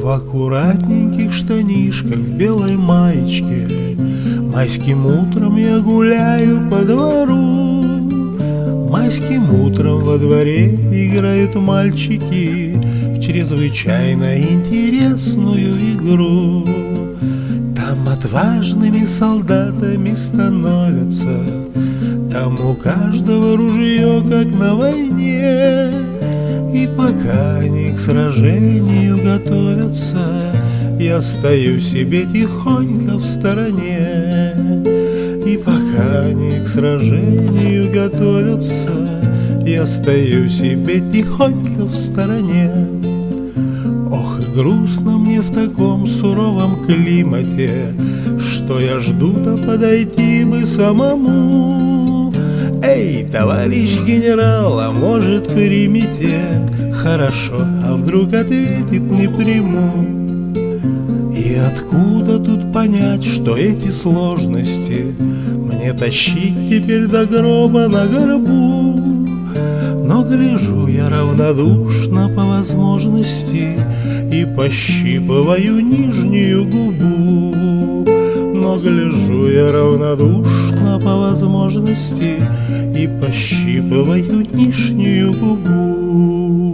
аккуратненьких штанишках, в белой маечке. Майским утром я гуляю по двору. Майским утром во дворе играют мальчики в чрезвычайно интересную игру. Там отважными солдатами становятся, там у каждого ружье, как на войне. И пока они к сражению готовятся, я стою себе тихонько в стороне. И пока они к сражению готовятся, я стою себе тихонько в стороне. Ох, и грустно мне в таком суровом климате, что я жду-то подойти бы самому. Эй, товарищ генерал, а может примите? Хорошо, а вдруг ответит не приму? И откуда тут понять, что эти сложности мне тащить теперь до гроба на горбу? Но гляжу я равнодушно по возможности и пощипываю нижнюю губу. Но гляжу я равнодушно по возможности и пощипываю нижнюю губу.